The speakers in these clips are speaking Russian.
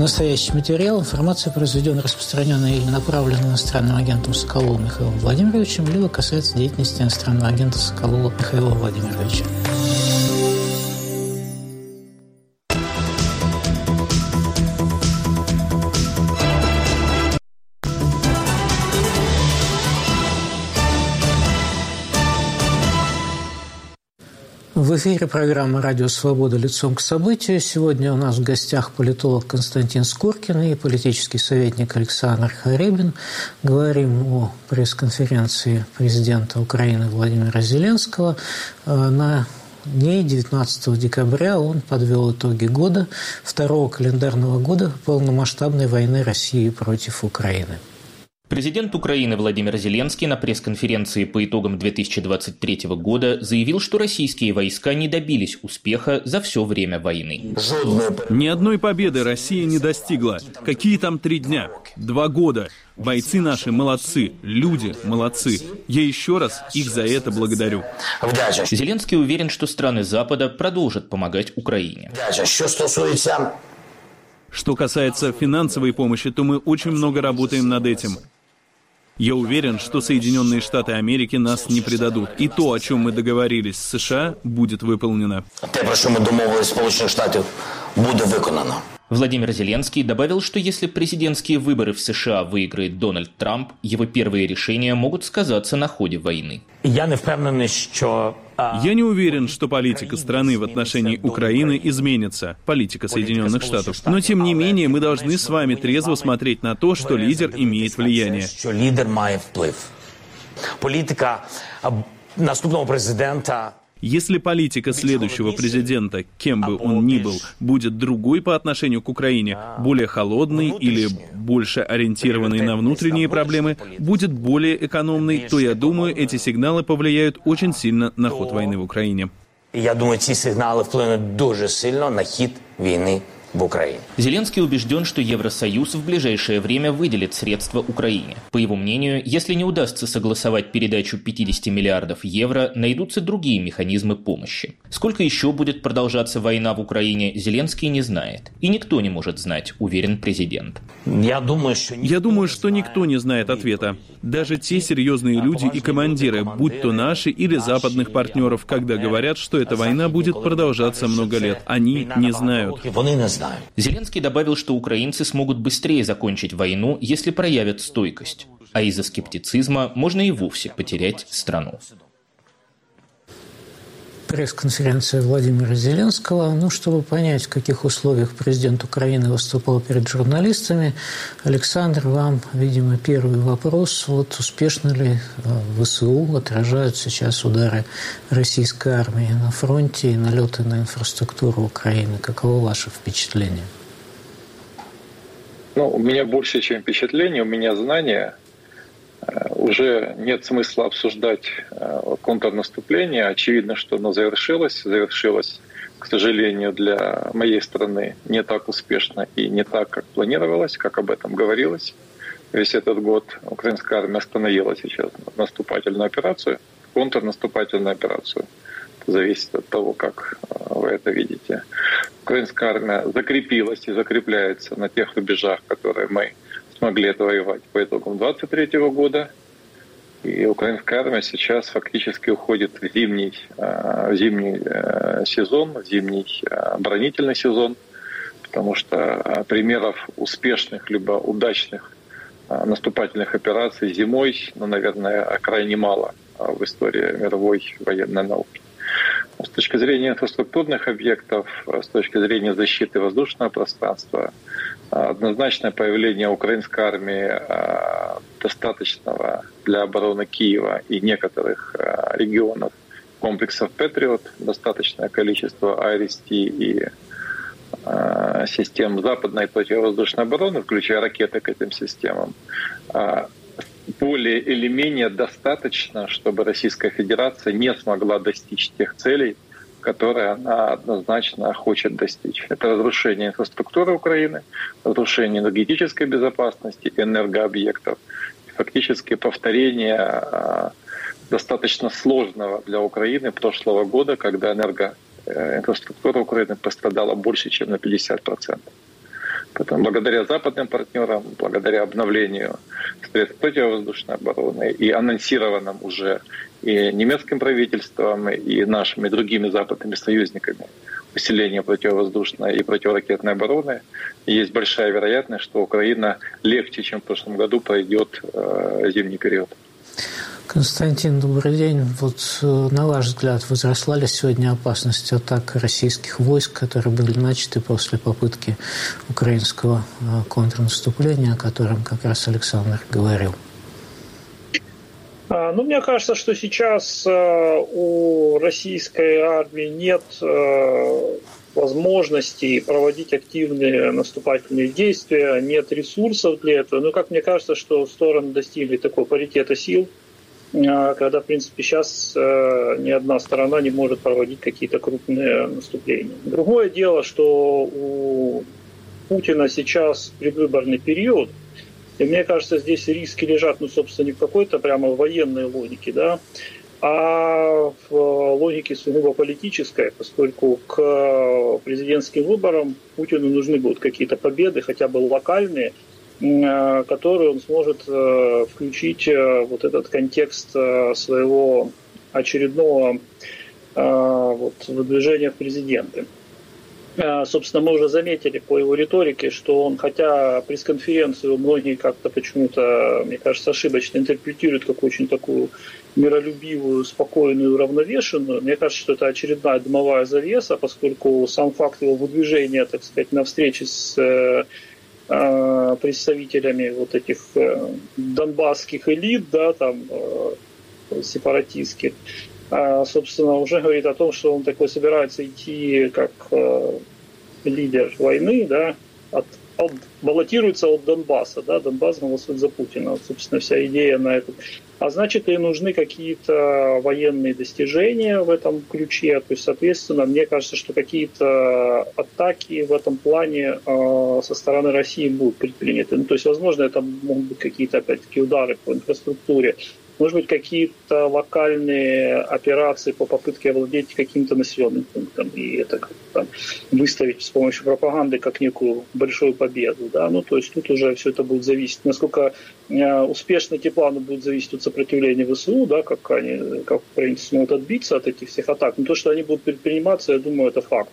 Настоящий материал, информация произведена, распространенная или направлена иностранным агентом Соколовым Михаилом Владимировичем, либо касается деятельности иностранного агента Соколова Михаила Владимировича. В эфире программа «Радио Свобода. Лицом к событию». Сегодня у нас в гостях политолог Константин Скуркин и политический советник Александр Харибин. Говорим о пресс-конференции президента Украины Владимира Зеленского. На ней 19 декабря он подвел итоги года, второго календарного года полномасштабной войны России против Украины. Президент Украины Владимир Зеленский на пресс-конференции по итогам 2023 года заявил, что российские войска не добились успеха за все время войны. Ни одной победы Россия не достигла. Какие там 3 дня? 2 года. Бойцы наши молодцы, люди молодцы. Я еще раз их за это благодарю. Зеленский уверен, что страны Запада продолжат помогать Украине. Что касается финансовой помощи, то мы очень много работаем над этим. Я уверен, что Соединенные Штаты Америки нас не предадут. И то, о чем мы договорились с США, будет выполнено. Те, про що ми домовились з Сполучених Штатів, буде виконано. Владимир Зеленский добавил, что если президентские выборы в США выиграет Дональд Трамп, его первые решения могут сказаться на ходе войны. Я не уверен, что политика страны в отношении Украины изменится, политика Соединенных Штатов. Но, тем не менее, мы должны с вами трезво смотреть на то, что лидер имеет влияние. Політика наступного президента... Если политика следующего президента, кем бы он ни был, будет другой по отношению к Украине, более холодной или больше ориентированной на внутренние проблемы, будет более экономной, то, я думаю, эти сигналы повлияют очень сильно на ход войны в Украине. Я думаю, ці сигнали вплинуть дуже сильно на хід війни в Украине. Зеленский убежден, что Евросоюз в ближайшее время выделит средства Украине. По его мнению, если не удастся согласовать передачу 50 миллиардов евро, найдутся другие механизмы помощи. Сколько еще будет продолжаться война в Украине, Зеленский не знает. И никто не может знать, уверен президент. Я думаю, что никто не знает ответа. Даже те серьезные люди и командиры, будь то наши или западных партнеров, когда говорят, что эта война будет продолжаться много лет, они не знают. Зеленский добавил, что украинцы смогут быстрее закончить войну, если проявят стойкость. А из-за скептицизма можно и вовсе потерять страну. Пресс-конференция Владимира Зеленского. Чтобы понять, в каких условиях президент Украины выступал перед журналистами, Александр, вам, видимо, первый вопрос. Успешно ли ВСУ отражают сейчас удары российской армии на фронте и налеты на инфраструктуру Украины? Каково ваше впечатление? У меня больше, чем впечатление, у меня знания. Уже нет смысла обсуждать контрнаступление. Очевидно, что оно завершилось. Завершилось, к сожалению, для моей страны не так успешно и не так, как планировалось, как об этом говорилось. Весь этот год украинская армия остановила сейчас наступательную операцию, контрнаступательную операцию. Это зависит от того, как вы это видите. Украинская армия закрепилась и закрепляется на тех рубежах, которые мы смогли отвоевать по итогам 2023 года. И украинская армия сейчас фактически уходит в зимний сезон, в зимний оборонительный сезон, потому что примеров успешных либо удачных наступательных операций зимой, наверное, крайне мало в истории мировой военной науки. С точки зрения инфраструктурных объектов, с точки зрения защиты воздушного пространства, однозначное появление украинской армии достаточного для обороны Киева и некоторых регионов комплексов «Патриот», достаточное количество АРСТ и систем западной противовоздушной обороны, включая ракеты к этим системам, более или менее достаточно, чтобы Российская Федерация не смогла достичь тех целей, которые она однозначно хочет достичь. Это разрушение инфраструктуры Украины, разрушение энергетической безопасности, энергообъектов, фактически повторение достаточно сложного для Украины прошлого года, когда инфраструктура Украины пострадала больше, чем на 50%. Поэтому благодаря западным партнерам, благодаря обновлению средств противовоздушной обороны и анонсированным уже и немецким правительством, и нашими другими западными союзниками усиление противовоздушной и противоракетной обороны, есть большая вероятность, что Украина легче, чем в прошлом году, пройдет зимний период. Константин, добрый день. Вот на ваш взгляд, возросла ли сегодня опасность атак российских войск, которые были начаты после попытки украинского контрнаступления, о котором как раз Александр говорил? Мне кажется, что сейчас у российской армии нет возможности проводить активные наступательные действия, нет ресурсов для этого. Но, как мне кажется, что стороны достигли такого паритета сил, когда, в принципе, сейчас ни одна сторона не может проводить какие-то крупные наступления. Другое дело, что у Путина сейчас предвыборный период, и мне кажется, здесь риски лежат, собственно, не в какой-то прямо военной логике, да, а в логике сугубо политической, поскольку к президентским выборам Путину нужны будут какие-то победы, хотя бы локальные, которые он сможет включить вот этот контекст своего очередного выдвижения в президенты. Собственно, мы уже заметили по его риторике, что он, хотя пресс-конференцию многие как-то почему-то, мне кажется, ошибочно интерпретируют как очень такую миролюбивую, спокойную, уравновешенную. Мне кажется, что это очередная дымовая завеса, поскольку сам факт его выдвижения, так сказать, на встрече с представителями вот этих донбасских элит, да, там, сепаратистских, собственно, уже говорит о том, что он такой собирается идти как лидер войны, да, баллотируется от Донбасса, да, Донбасс голосует за Путина. Вот, собственно, вся идея на это. А значит, и нужны какие-то военные достижения в этом ключе. То есть, соответственно, мне кажется, что какие-то атаки в этом плане со стороны России будут предприняты. То есть, возможно, это могут быть какие-то, опять-таки, удары по инфраструктуре. Может быть, какие-то локальные операции по попытке овладеть каким-то населенным пунктом и это как-то выставить с помощью пропаганды как некую большую победу. Да? То есть тут уже все это будет зависеть. Насколько успешны эти планы будут зависеть от сопротивления ВСУ, да, как украинцы смогут отбиться от этих всех атак. Но то, что они будут предприниматься, я думаю, это факт.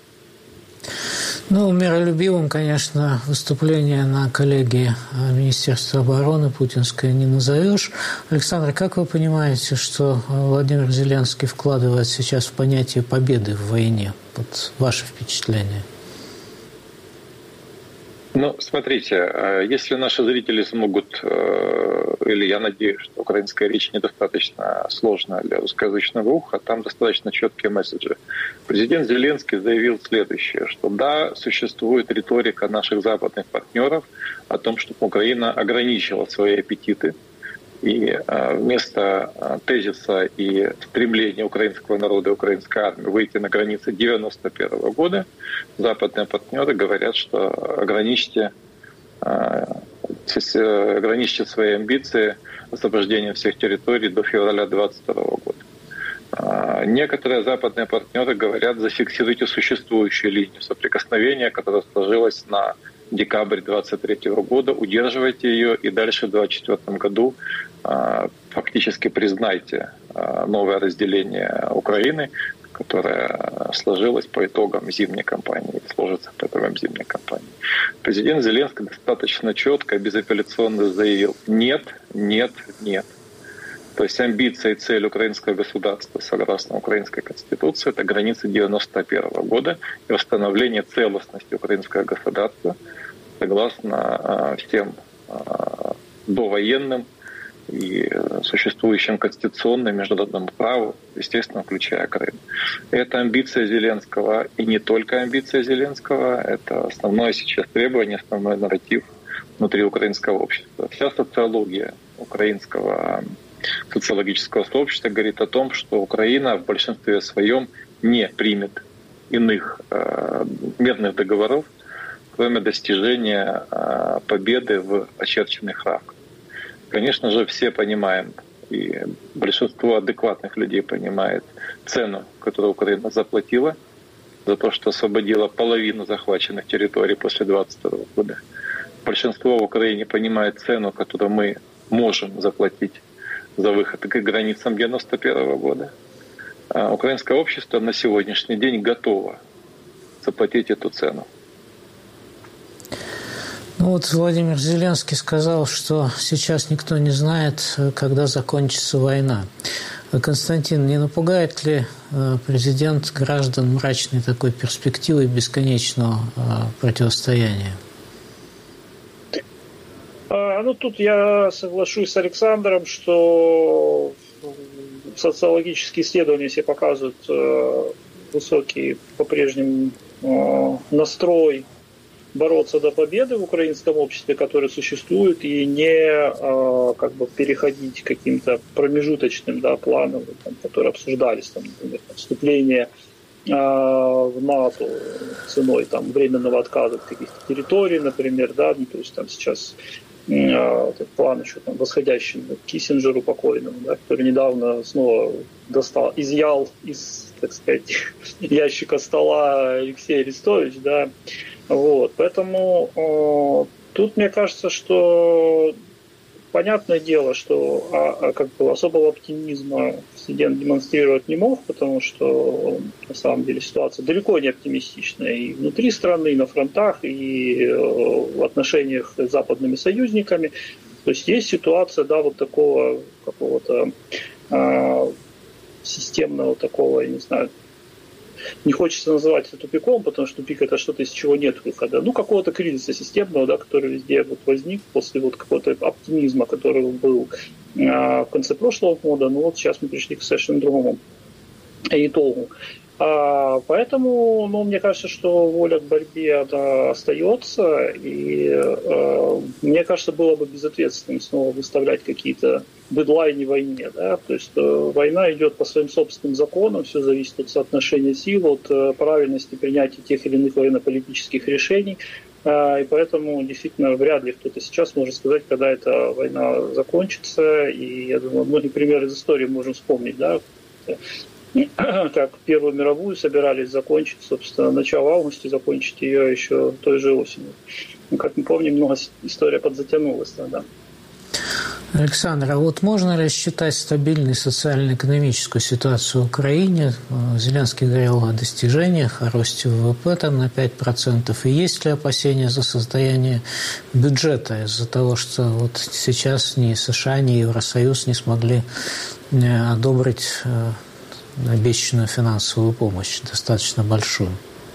Миролюбивым, конечно, выступление на коллегии Министерства обороны путинское не назовешь. Александр, как вы понимаете, что Владимир Зеленский вкладывает сейчас в понятие победы в войне? Вот ваше впечатление. Смотрите, если наши зрители смогут, или я надеюсь, что украинская речь недостаточно сложная для русскоязычного уха, там достаточно четкие месседжи. Президент Зеленский заявил следующее, что да, существует риторика наших западных партнеров о том, чтобы Украина ограничила свои аппетиты, и вместо тезиса и стремления украинского народа и украинской армии выйти на границы 1991 года, западные партнеры говорят, что ограничьте свои амбиции освобождения всех территорий до февраля 2022 года. Некоторые западные партнеры говорят, зафиксируйте существующую линию соприкосновения, которая сложилась на декабрь 2023 года, удерживайте ее и дальше в 2024 году фактически признайте новое разделение Украины, которое сложилось по итогам зимней кампании, сложится по итогам зимней кампании. Президент Зеленский достаточно четко и безапелляционно заявил «нет, нет, нет». То есть амбиция и цель украинского государства, согласно украинской конституции, это границы 1991 года и восстановление целостности украинского государства согласно всем довоенным и существующим конституционным международному праву, естественно, включая Крым. Это амбиция Зеленского, и не только амбиция Зеленского, это основное сейчас требование, основной нарратив внутри украинского общества. Вся социология украинского социологического сообщества говорит о том, что Украина в большинстве своем не примет иных мирных договоров, кроме достижения победы в очерченных рамках. Конечно же, все понимаем, и большинство адекватных людей понимает цену, которую Украина заплатила за то, что освободила половину захваченных территорий после 22 года. Большинство в Украине понимает цену, которую мы можем заплатить за выход к границам 91 года. А украинское общество на сегодняшний день готово заплатить эту цену. Ну вот Владимир Зеленский сказал, что сейчас никто не знает, когда закончится война. Константин, не напугает ли президент граждан мрачной такой перспективой бесконечного противостояния? Ну, тут я соглашусь с Александром, что социологические исследования все показывают высокий по-прежнему настрой бороться до победы в украинском обществе, которое существует, и не переходить к каким-то промежуточным планам, которые обсуждались, например, вступление в НАТО ценой временного отказа от каких-то территорий, например, то есть сейчас этот план еще восходящий к Киссинджеру покойному, который недавно снова изъял из, так сказать, ящика стола Алексей Арестович, Вот. Поэтому тут мне кажется, что понятное дело, что особого оптимизма президент демонстрировать не мог, потому что на самом деле ситуация далеко не оптимистичная и внутри страны, и на фронтах, и в отношениях с западными союзниками. То есть есть ситуация, вот такого какого-то системного такого, я не знаю, не хочется называть это тупиком, потому что тупик – это что-то, из чего нет выхода. Какого-то кризиса системного, который везде возник после какого-то оптимизма, который был в конце прошлого года. Сейчас мы пришли к совершенно другому итогу. Поэтому, мне кажется, что воля к борьбе остается, и мне кажется, было бы безответственным снова выставлять какие-то дедлайны войне. То есть война идет по своим собственным законам, все зависит от соотношения сил, от правильности принятия тех или иных военно-политических решений. И поэтому действительно вряд ли кто-то сейчас может сказать, когда эта война закончится. И я думаю, многие примеры из истории можем вспомнить, как Первую мировую собирались закончить, собственно, начало в августе, закончить ее еще той же осенью. Как мы помним, история подзатянулась тогда. Александр, а можно ли считать стабильной социально-экономическую ситуацию в Украине? Зеленский говорил о достижениях, о росте ВВП на 5%. И есть ли опасения за состояние бюджета из-за того, что сейчас ни США, ни Евросоюз не смогли одобрить обещанную финансовую помощь, достаточно большую?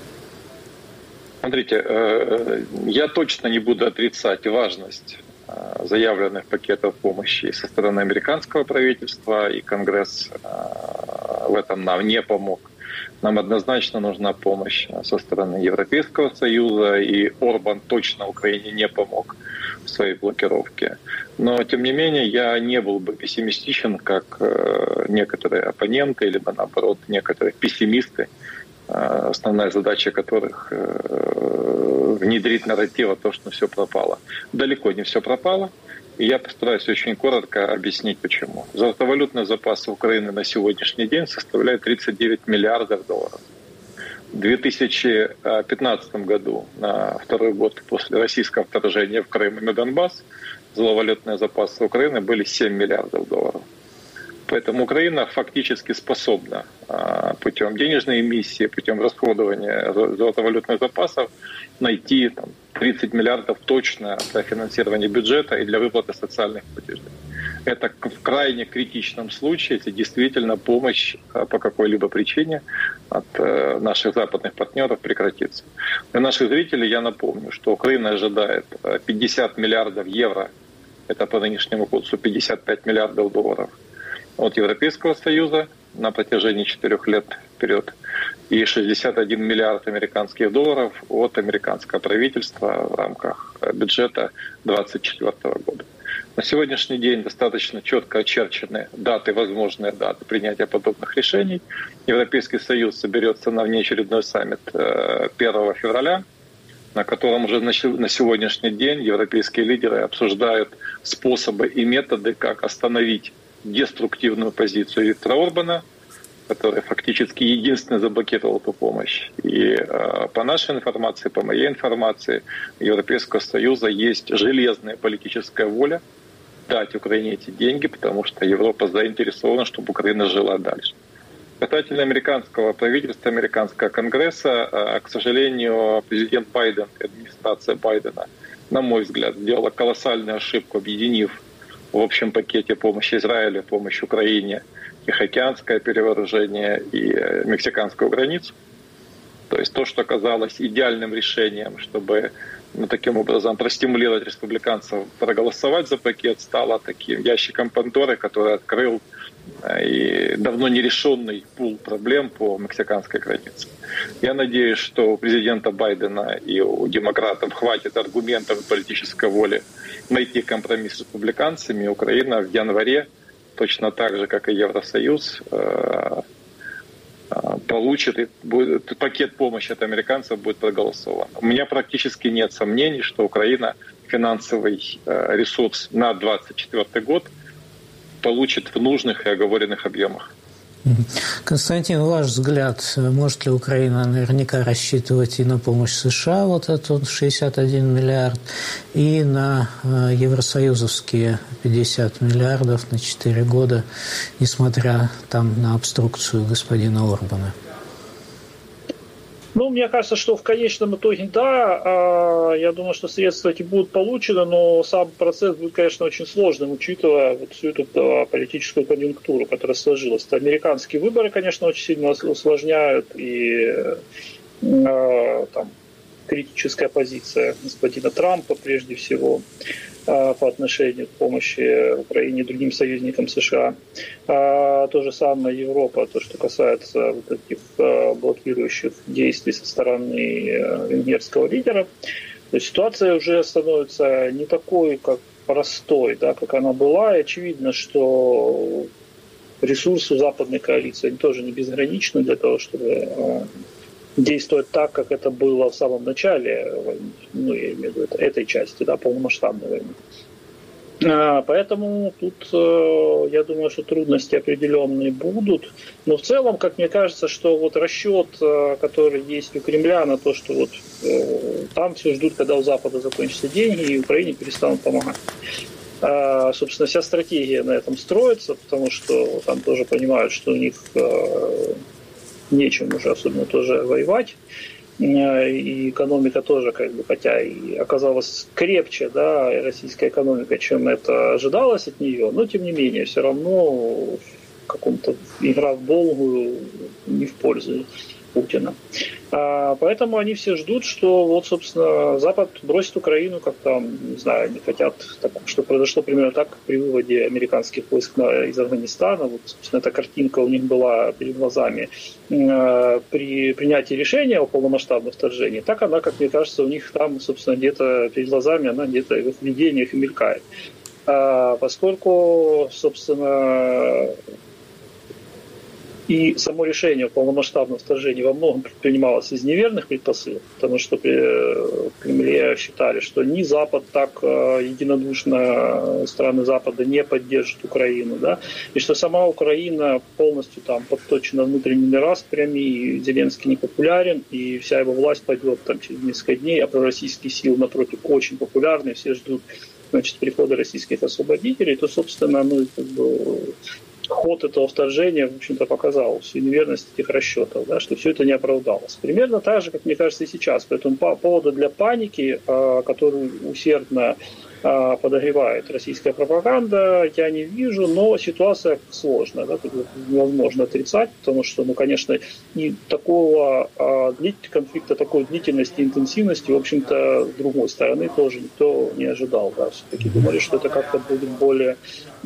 Смотрите, я точно не буду отрицать важность заявленных пакетов помощи со стороны американского правительства, и Конгресс в этом нам не помог. Нам однозначно нужна помощь со стороны Европейского Союза, и Орбан точно Украине не помог в своей блокировке. Но, тем не менее, я не был бы пессимистичен, как некоторые оппоненты, либо, наоборот, некоторые пессимисты, основная задача которых внедрить нарратив о том, что все пропало. Далеко не все пропало, и я постараюсь очень коротко объяснить, почему. Золотовалютные запасы Украины на сегодняшний день составляют 39 миллиардов долларов. В 2015 году, на второй год после российского вторжения в Крым и на Донбасс, золотовалютные запасы Украины были 7 миллиардов долларов. Поэтому Украина фактически способна путем денежной эмиссии, путем расходования золотовалютных запасов найти 30 миллиардов точно для финансирования бюджета и для выплаты социальных платежей. Это в крайне критичном случае, если действительно помощь по какой-либо причине от наших западных партнеров прекратится. Для наших зрителей я напомню, что Украина ожидает 50 миллиардов евро, это по нынешнему курсу 55 миллиардов долларов, от Европейского Союза на протяжении 4 лет вперед, и 61 миллиард американских долларов от американского правительства в рамках бюджета 2024 года. На сегодняшний день достаточно четко очерчены даты, возможные даты принятия подобных решений. Европейский Союз соберется на внеочередной саммит 1 февраля, на котором уже на сегодняшний день европейские лидеры обсуждают способы и методы, как остановить деструктивную позицию Виктора Орбана, который фактически единственный заблокировал эту помощь. И по нашей информации, по моей информации, у Европейского Союза есть железная политическая воля дать Украине эти деньги, потому что Европа заинтересована, чтобы Украина жила дальше. Касательно американского правительства, американского конгресса, к сожалению, президент Байден, администрация Байдена, на мой взгляд, сделала колоссальную ошибку, объединив в общем пакете помощи Израилю, помощь Украине, Тихоокеанское перевооружение и мексиканскую границу. То есть то, что казалось идеальным решением, чтобы таким образом простимулировать республиканцев проголосовать за пакет, стало таким ящиком Пандоры, который открыл и давно нерешенный пул проблем по мексиканской границе. Я надеюсь, что у президента Байдена и у демократов хватит аргументов и политической воли найти компромисс с республиканцами. Украина в январе, точно так же, как и Евросоюз, получит, и пакет помощи от американцев будет проголосован. У меня практически нет сомнений, что Украина финансовый ресурс на 2024 год получит в нужных и оговоренных объемах. Константин, ваш взгляд, может ли Украина наверняка рассчитывать и на помощь США, вот эту 61 миллиард, и на евросоюзовские 50 миллиардов на 4 года, несмотря там на обструкцию господина Орбана? Ну, мне кажется, что в конечном итоге, да, я думаю, что средства эти будут получены, но сам процесс будет, конечно, очень сложным, учитывая вот всю эту политическую конъюнктуру, которая сложилась. Американские выборы, конечно, очень сильно усложняют, и там критическая позиция господина Трампа, прежде всего, по отношению к помощи Украине и другим союзникам США. То же самое Европа, то, что касается вот этих блокирующих действий со стороны венгерского лидера. То есть ситуация уже становится не такой, как простой, да, как она была. И очевидно, что ресурсы у западной коалиции они тоже не безграничны для того, чтобы действовать так, как это было в самом начале войны, ну, я имею в виду этой части, да, полномасштабной войны. Поэтому тут, я думаю, что трудности определенные будут. Но в целом, как мне кажется, что вот расчет, который есть у Кремля на то, что вот там все ждут, когда у Запада закончатся деньги, и Украине перестанут помогать. Собственно, вся стратегия на этом строится, потому что там тоже понимают, что у них нечем уже особенно тоже воевать. И экономика тоже, как бы, хотя и оказалась крепче, да, российская экономика, чем это ожидалось от нее, но тем не менее, все равно в каком-то игра в долгую не в пользу Путина. Поэтому они все ждут, что вот, собственно, Запад бросит Украину, как там, не знаю, они хотят, что произошло примерно так, как при выводе американских войск из Афганистана. Вот, собственно, эта картинка у них была перед глазами при принятии решения о полномасштабном вторжении. Так она, как мне кажется, у них там, собственно, где-то перед глазами, она где-то в их видениях и мелькает. Поскольку, собственно, и само решение о полномасштабном вторжении во многом предпринималось из неверных предпосылок, потому что в Кремле считали, что ни Запад так единодушно, страны Запада не поддержат Украину, да, и что сама Украина полностью там подточена внутренними распрями, и Зеленский не популярен, и вся его власть пойдет там через несколько дней, а пророссийские силы, напротив, очень популярны, все ждут, значит, прихода российских освободителей, то, собственно, ну, как бы ход этого вторжения, в общем-то, показал всю неверность этих расчетов, да, что все это не оправдалось. Примерно так же, как мне кажется, и сейчас. Поэтому по поводу для паники, которую усердно подогревает российская пропаганда, я не вижу, но ситуация сложная, да, тут невозможно отрицать, потому что, ну, конечно, и такого конфликта, такой длительности и интенсивности, в общем-то, с другой стороны тоже никто не ожидал, да, все-таки думали, что это как-то будет более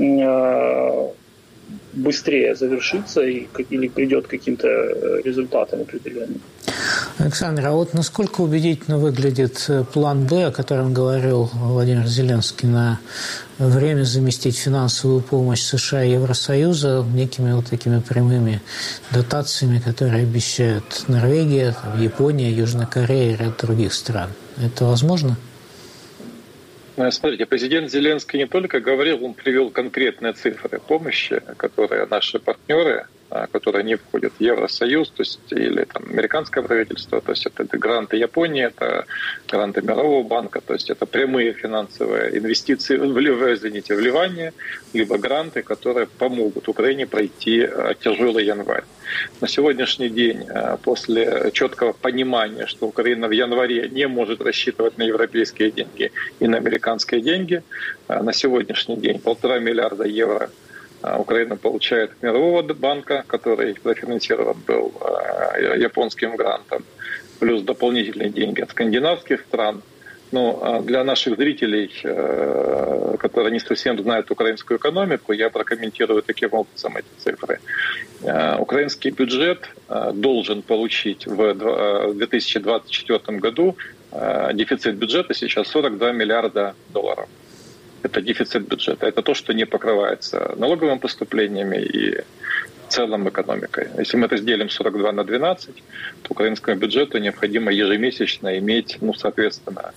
быстрее завершится или придет к каким-то результатам определенным. Александр, а вот насколько убедительно выглядит план «Б», о котором говорил Владимир Зеленский, на время заместить финансовую помощь США и Евросоюза некими вот такими прямыми дотациями, которые обещают Норвегия, Япония, Южная Корея и ряд других стран? Это возможно? Смотрите, президент Зеленский не только говорил, он привел конкретные цифры помощи, которые наши партнеры которые не входят в Евросоюз, то есть или там американское правительство, то есть это гранты Японии, это гранты Мирового банка, то есть это прямые финансовые инвестиции, вливания, либо гранты, которые помогут Украине пройти тяжелый январь. На сегодняшний день, после четкого понимания, что Украина в январе не может рассчитывать на европейские деньги и на американские деньги, на сегодняшний день 1,5 миллиарда евро Украина получает от Мирового банка, который профинансирован был японским грантом, плюс дополнительные деньги от скандинавских стран. Но для наших зрителей, которые не совсем знают украинскую экономику, я прокомментирую таким образом эти цифры. Украинский бюджет должен получить в 2024 году дефицит бюджета сейчас 42 миллиарда долларов. Это дефицит бюджета. Это то, что не покрывается налоговыми поступлениями и в целом экономикой. Если мы разделим 42 на 12, то украинскому бюджету необходимо ежемесячно иметь, соответственно,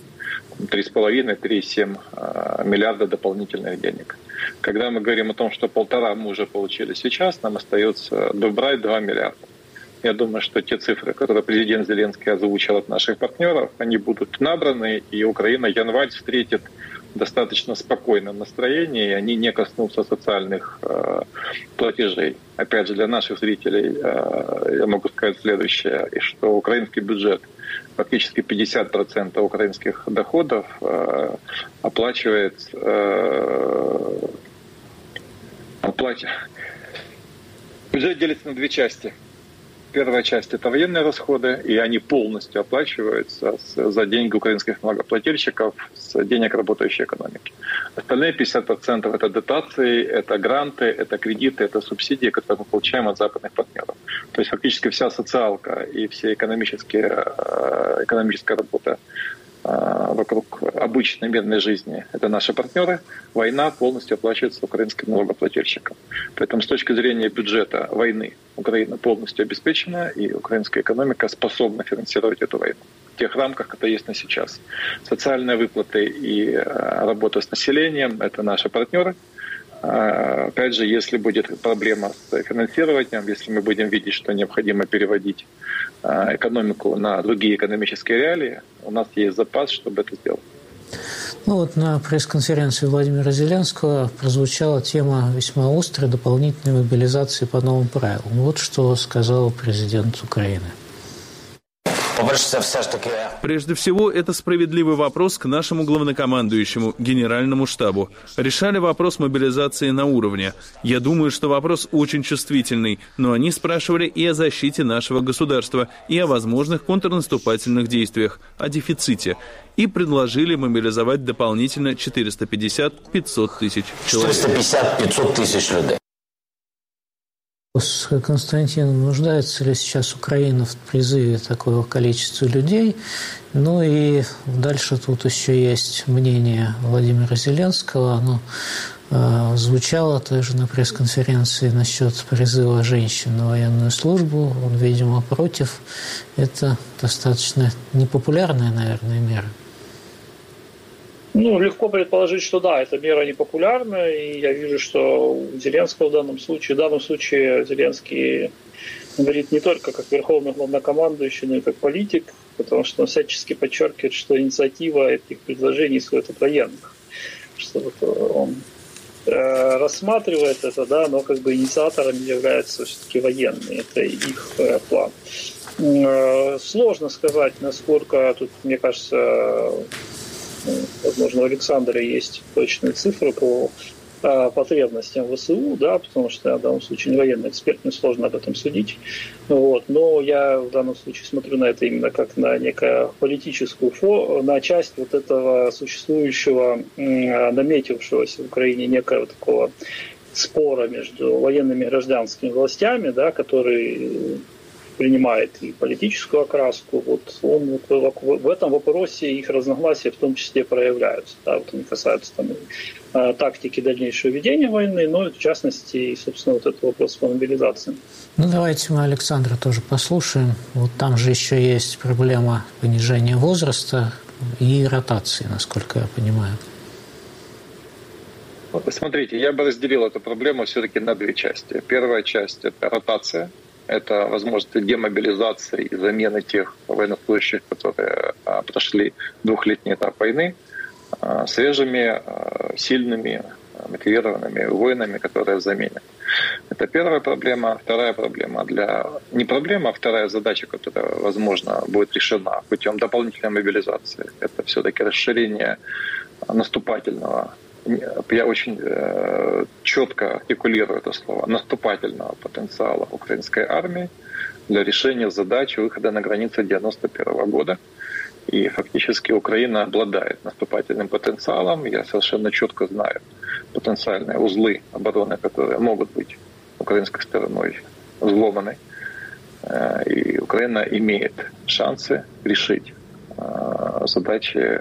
3,5-3,7 миллиарда дополнительных денег. Когда мы говорим о том, что 1,5 мы уже получили сейчас, нам остается добрать 2 миллиарда. Я думаю, что те цифры, которые президент Зеленский озвучил от наших партнеров, они будут набраны, и Украина январь встретит в достаточно спокойном настроении, и они не коснутся социальных платежей. Опять же, для наших зрителей я могу сказать следующее, что украинский бюджет, фактически 50% украинских доходов оплачивает бюджет делится на две части. Первая часть – это военные расходы, и они полностью оплачиваются за деньги украинских налогоплательщиков с денег работающей экономики. Остальные 50% – это дотации, это гранты, это кредиты, это субсидии, которые мы получаем от западных партнеров. То есть фактически вся социалка и вся экономическая работа вокруг обычной мирной жизни – это наши партнеры. Война полностью оплачивается украинским налогоплательщикам. Поэтому с точки зрения бюджета войны Украина полностью обеспечена, и украинская экономика способна финансировать эту войну в тех рамках, которые есть на сейчас. Социальные выплаты и работа с населением – это наши партнеры. Опять же, если будет проблема с финансированием, если мы будем видеть, что необходимо переводить экономику на другие экономические реалии, у нас есть запас, чтобы это сделать. На пресс-конференции Владимира Зеленского прозвучала тема весьма острой дополнительной мобилизации по новым правилам. Вот что сказал президент Украины. Прежде всего, это справедливый вопрос к нашему главнокомандующему, генеральному штабу. Решали вопрос мобилизации на уровне. Я думаю, что вопрос очень чувствительный, но они спрашивали и о защите нашего государства, и о возможных контрнаступательных действиях, о дефиците. И предложили мобилизовать дополнительно 450-500 тысяч человек. 450-500 тысяч людей. Константин, нуждается ли сейчас Украина в призыве такого количества людей? И дальше тут еще есть мнение Владимира Зеленского. Оно звучало тоже на пресс-конференции насчет призыва женщин на военную службу. Он, видимо, против. Это достаточно непопулярная, наверное, мера. Легко предположить, что да, эта мера непопулярна, и я вижу, что у Зеленского в данном случае Зеленский говорит не только как верховный главнокомандующий, но и как политик, потому что он всячески подчеркивает, что инициатива этих предложений исходит от военных. Что он рассматривает это, но инициаторами являются все-таки военные, это их план. Сложно сказать, насколько тут, мне кажется, возможно, у Александра есть точные цифры по потребностям ВСУ, потому что я в данном случае не военный эксперт, мне сложно об этом судить. Но я в данном случае смотрю на это именно как на некую политическую на часть этого существующего, наметившегося в Украине некого такого спора между военными и гражданскими властями, который принимает и политическую окраску, он в этом вопросе их разногласия в том числе проявляются. Они касаются тактики дальнейшего ведения войны, но в частности, собственно, этот вопрос по мобилизации. Давайте мы Александра тоже послушаем. Там же еще есть проблема понижения возраста и ротации, насколько я понимаю. Смотрите, я бы разделил эту проблему все-таки на две части. Первая часть – это ротация. Это возможность демобилизации и замены тех военнослужащих, которые прошли двухлетний этап войны, свежими, сильными, мотивированными воинами, которые заменят. Это первая проблема. Вторая проблема не проблема, а вторая задача, которая, возможно, будет решена путем дополнительной мобилизации. Это все-таки расширение наступательного, я очень четко артикулирую это слово, наступательного потенциала украинской армии для решения задачи выхода на границы 1991 года. И фактически Украина обладает наступательным потенциалом. Я совершенно четко знаю потенциальные узлы обороны, которые могут быть украинской стороной взломаны. И Украина имеет шансы решить задачи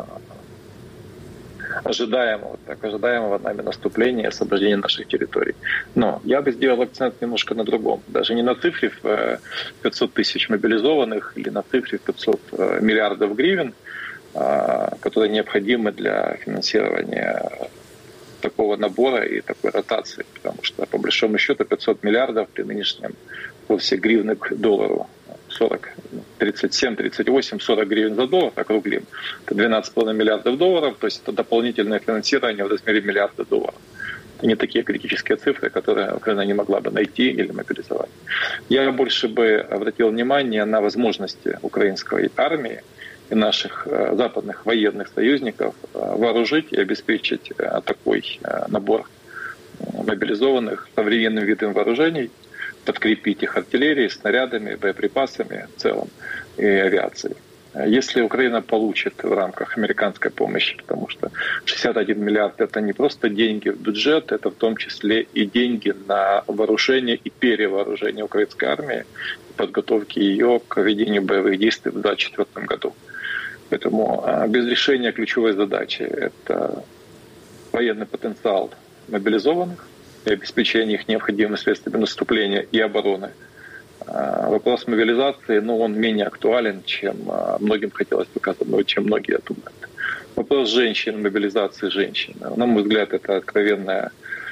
ожидаемого нами наступления и освобождения наших территорий. Но я бы сделал акцент немножко на другом. Даже не на цифре в 500 тысяч мобилизованных или на цифре в 500 миллиардов гривен, которые необходимы для финансирования такого набора и такой ротации. Потому что, по большому счету, 500 миллиардов при нынешнем курсе гривны к доллару 37, 38, 40 гривен за доллар, округлим. Это 12,5 миллиардов долларов, то есть это дополнительное финансирование в размере миллиарда долларов. Это не такие критические цифры, которые Украина не могла бы найти или мобилизовать. Я больше бы обратил внимание на возможности украинской армии и наших западных военных союзников вооружить и обеспечить такой набор мобилизованных современным видом вооружений, подкрепить их артиллерией, снарядами, боеприпасами в целом и авиацией. Если Украина получит в рамках американской помощи, потому что 61 миллиард — это не просто деньги в бюджет, это в том числе и деньги на вооружение и перевооружение украинской армии, подготовки ее к ведению боевых действий в 2024 году. Поэтому без решения ключевой задачи — это военный потенциал мобилизованных и обеспечение их необходимыми средствами наступления и обороны. Вопрос мобилизации, он менее актуален, чем многим хотелось показать, чем многие думают. Вопрос женщин, мобилизации женщин. На мой взгляд, это откровенная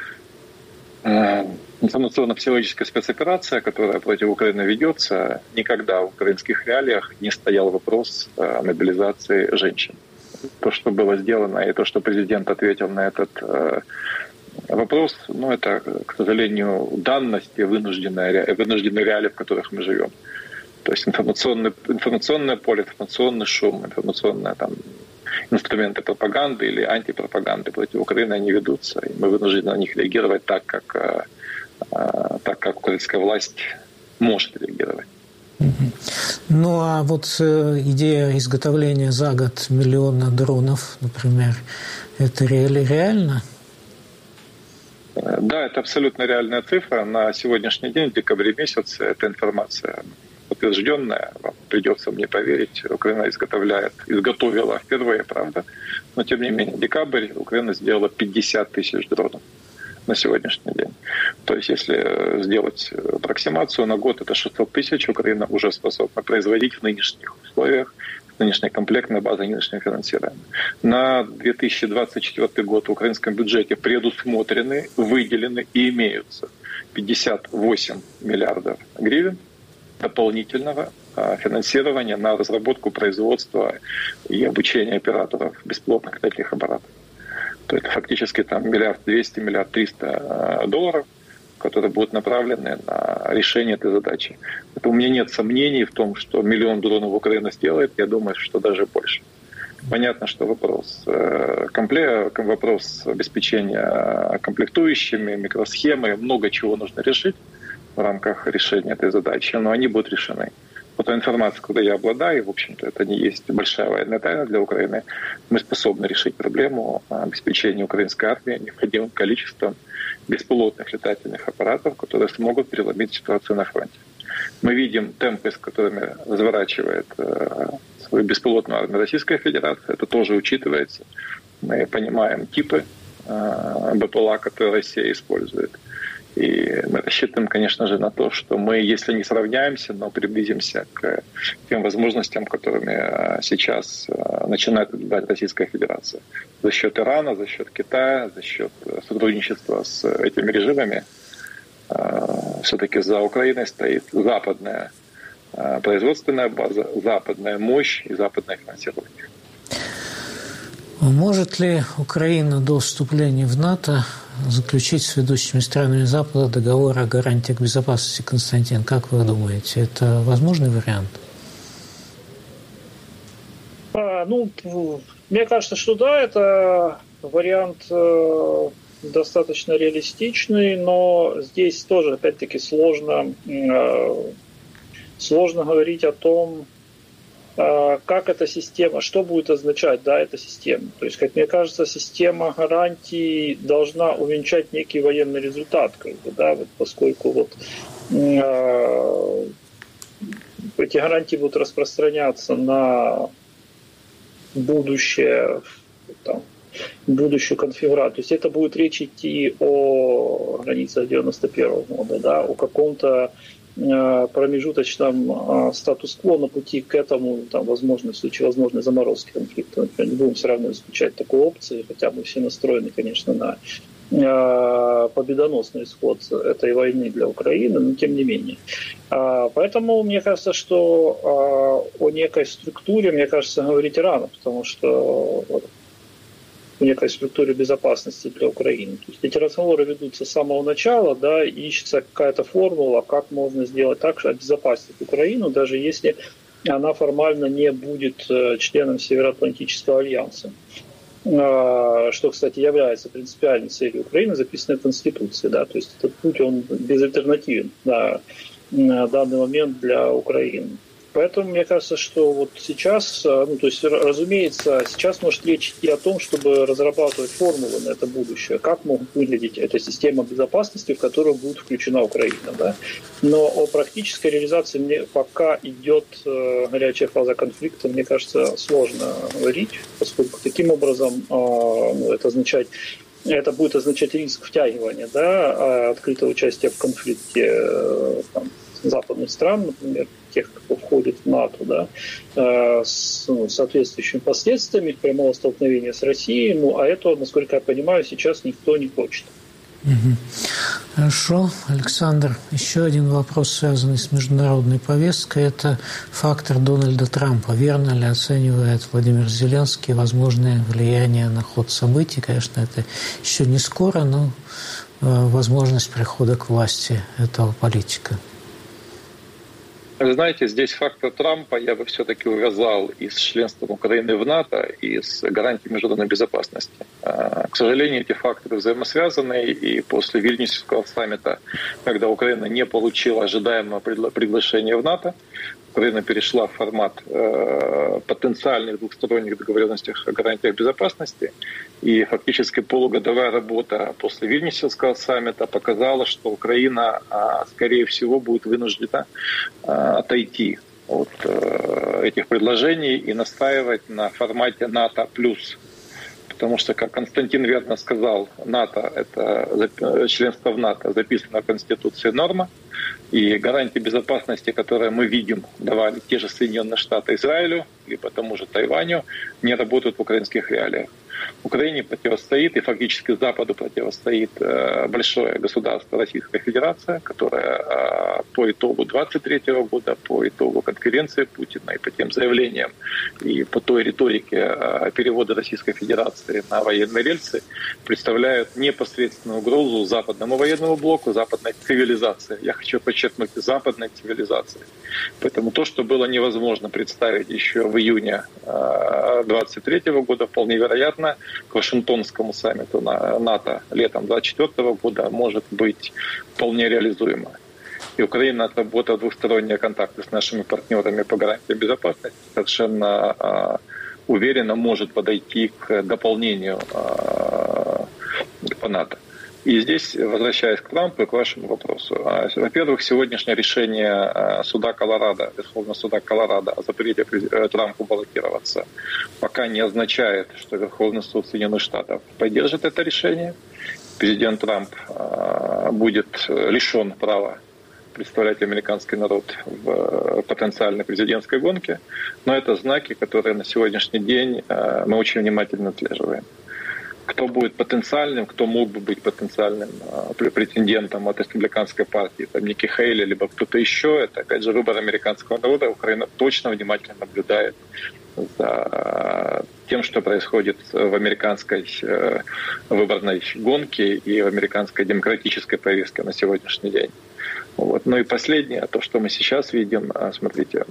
информационно-психологическая спецоперация, которая против Украины ведется. Никогда в украинских реалиях не стоял вопрос о мобилизации женщин. То, что было сделано, и то, что президент ответил на этот вопрос, это, к сожалению, данности, вынужденные реалии, в которых мы живем. То есть информационное поле, информационный шум, информационные инструменты пропаганды или антипропаганды против Украины, они ведутся, и мы вынуждены на них реагировать так, как украинская власть может реагировать. А вот идея изготовления за год 1 миллиона дронов, например, это реально? Да, это абсолютно реальная цифра. На сегодняшний день, в декабре месяце, эта информация подтвержденная. Вам придется мне поверить. Украина изготовила впервые, правда. Но тем не менее, декабрь Украина сделала 50 тысяч дронов на сегодняшний день. То есть, если сделать аппроксимацию на год, это 600 тысяч. Украина уже способна производить в нынешних условиях, нынешней комплектной базы, нынешнего финансирования. На 2024 год в украинском бюджете предусмотрены, выделены и имеются 58 миллиардов гривен дополнительного финансирования на разработку, производство и обучение операторов беспилотных летательных аппаратов. То есть фактически $1 200 $1 300 миллиардов, которые будут направлены на решение этой задачи. Это у меня нет сомнений в том, что 1 миллион дронов Украина сделает. Я думаю, что даже больше. Понятно, что вопрос обеспечения комплектующими, микросхемы, много чего нужно решить в рамках решения этой задачи, но они будут решены. По той информации, которой я обладаю, в общем-то, это не есть большая военная тайна для Украины, мы способны решить проблему обеспечения украинской армии необходимым количеством беспилотных летательных аппаратов, которые смогут переломить ситуацию на фронте. Мы видим темпы, с которыми разворачивает свою беспилотную армию Российская Федерация. Это тоже учитывается. Мы понимаем типы БПЛА, которые Россия использует. И мы рассчитываем, конечно же, на то, что мы, если не сравняемся, но приблизимся к тем возможностям, которыми сейчас начинает предлагать Российская Федерация. За счет Ирана, за счет Китая, за счет сотрудничества с этими режимами все-таки за Украиной стоит западная производственная база, западная мощь и западное финансирование. Может ли Украина до вступления в НАТО заключить с ведущими странами Запада договор о гарантиях безопасности, Константин? Как вы думаете, это возможный вариант? Мне кажется, что да, это вариант достаточно реалистичный, но здесь тоже, опять-таки, сложно говорить о том, как эта система, что будет означать, да, эта система. То есть, как мне кажется, система гарантий должна увенчать некий военный результат, поскольку эти гарантии будут распространяться на будущую конфигурацию. То есть это будет речь идти о границах 91 года, да, о каком-то промежуточном статус-кво на пути к этому, возможно, в случае возможной заморозки конфликта. Например, не будем все равно исключать такой опции, хотя мы все настроены, конечно, на победоносный исход этой войны для Украины, но тем не менее. Поэтому мне кажется, что о некой структуре, говорить рано, потому что о некой структуре безопасности для Украины. То есть эти разговоры ведутся с самого начала, да, и ищется какая-то формула, как можно сделать так, чтобы обезопасить Украину, даже если она формально не будет членом Североатлантического альянса. Что, кстати, является принципиальной целью Украины, записанной в Конституции. Да, то есть этот путь, он безальтернативен на данный момент для Украины. Поэтому мне кажется, что вот сейчас, разумеется, сейчас может речь идти о том, чтобы разрабатывать формулы на это будущее, как могут выглядеть эта система безопасности, в которую будет включена Украина. Да? Но о практической реализации мне пока идет горячая фаза конфликта, мне кажется, сложно говорить, поскольку таким образом это будет означать риск втягивания, да, открытого участия в конфликте западных стран, например, тех, кто входит в НАТО, да, с соответствующими последствиями прямого столкновения с Россией. А это, насколько я понимаю, сейчас никто не хочет. Хорошо. Александр, еще один вопрос, связанный с международной повесткой. Это фактор Дональда Трампа. Верно ли оценивает Владимир Зеленский возможное влияние на ход событий? Конечно, это еще не скоро, но возможность прихода к власти этого политика. Вы знаете, здесь фактор Трампа я бы все-таки увязал и с членством Украины в НАТО, и с гарантией международной безопасности. К сожалению, эти факторы взаимосвязаны, и после Вильнюсского саммита, когда Украина не получила ожидаемого приглашения в НАТО, Украина перешла в формат потенциальных двухсторонних договоренностей о гарантиях безопасности, и фактически полугодовая работа после Вильнюсского саммита показала, что Украина, скорее всего, будет вынуждена отойти от этих предложений и настаивать на формате НАТО+. Потому что, как Константин верно сказал, НАТО, это членство в НАТО записано в Конституции норма, и гарантии безопасности, которые мы видим, давали те же Соединенные Штаты Израилю, либо тому же Тайваню, не работают в украинских реалиях. Украине противостоит, и фактически Западу противостоит большое государство Российская Федерация, которое по итогу 23 года, по итогу конференции Путина и по тем заявлениям и по той риторике перевода Российской Федерации на военные рельсы представляют непосредственную угрозу западному военному блоку, западной цивилизации. Я хочу подчеркнуть, западной цивилизации. Поэтому то, что было невозможно представить еще в июне 23 года, вполне вероятно, к Вашингтонскому саммиту НАТО летом 2024 года может быть вполне реализуемо. И Украина, отработав двусторонние контакты с нашими партнерами по гарантии безопасности, совершенно уверенно может подойти к дополнению по НАТО. И здесь, возвращаясь к Трампу и к вашему вопросу. Во-первых, сегодняшнее решение суда Колорадо, Верховного суда Колорадо о запрете Трампу баллотироваться пока не означает, что Верховный суд Соединенных Штатов поддержит это решение. Президент Трамп будет лишен права представлять американский народ в потенциальной президентской гонке, но это знаки, которые на сегодняшний день мы очень внимательно отслеживаем. Кто будет потенциальным, кто мог бы быть потенциальным претендентом от республиканской партии, там Ники Хейли, либо кто-то еще, это, опять же, выбор американского народа. Украина точно внимательно наблюдает за тем, что происходит в американской выборной гонке и в американской демократической повестке на сегодняшний день. Вот. Ну и последнее, то, что мы сейчас видим, смотрите,